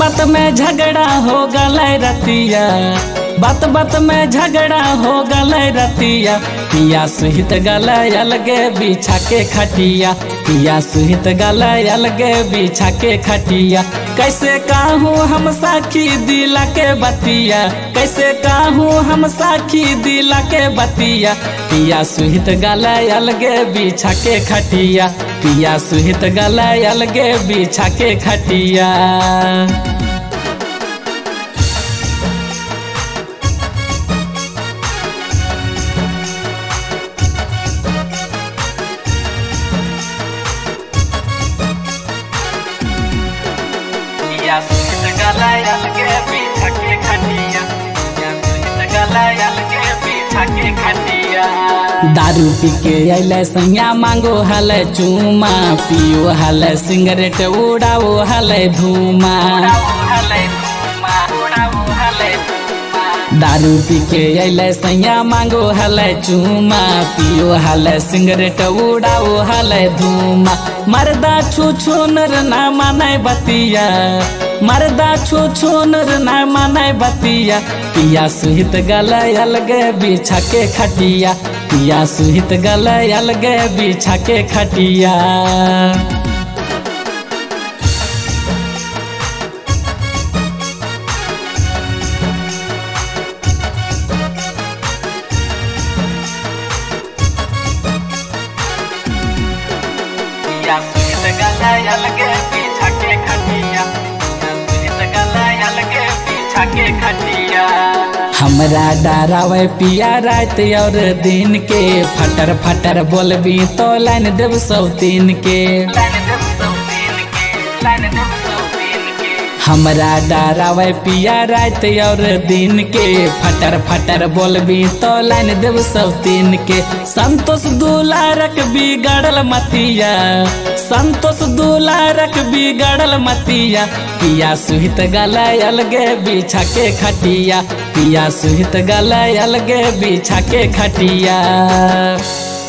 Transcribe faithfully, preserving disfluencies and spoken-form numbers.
बात में झगड़ा हो गलै रतिया, बात बात में झगड़ा हो गलै रतिया। पिया सुहित गलै अलगे बिछा के खटिया, पिया सुहित गलै अलगे बिछा के खटिया। कैसे कहूँ हम साखी दिला के बतिया, कैसे कहूँ हम साखी दिला के बतिया। पिया सुहित गलै अलगे बिछा के खटिया, पिया सुहित गलै अलगे बिछा के खटिया। पिया सुहित गलै अलगे बिछा के खटिया, पिया सुहित गलै अलगे बिछा के खटिया। दारू पी के अइले सैया मांगो हलै चूमा, पियो हलै सिगरेट उड़ाओ हलै धूमा। दारू पी के अइले सैया मांगो हलै चूमा, पियो हलै सिगरेट उड़ाओ हलै धूमा। मर्दा छू छू नर ना मानै बतिया, मर्दा छू छू नर ना मानै बतिया। पिया सुहित गलै अलगे बिछा के खटिया, पिया सुहित गलै अलगे बिछा के खटिया। पिया सुहित गलै अलगे बिछा के खटिया, पिया सुहित गलै अलगे बिछा के खटिया। हमरा डरावे पिया रात और दिन के, फटर फटर बोलबी तो लाइन देव सौतीन के। हमरा डरावे पिया रात और दिन के, फटर फटर बोलबी तो लाइन देव सौतीन के। संतोष दुलारक बिगड़ल मतिया, संतोष दुलारक बिगड़ल मतिया। पिया सुहित गलै अलगे बिछा के खटिया, पिया सुहित गलै अलगे बिछा के खटिया।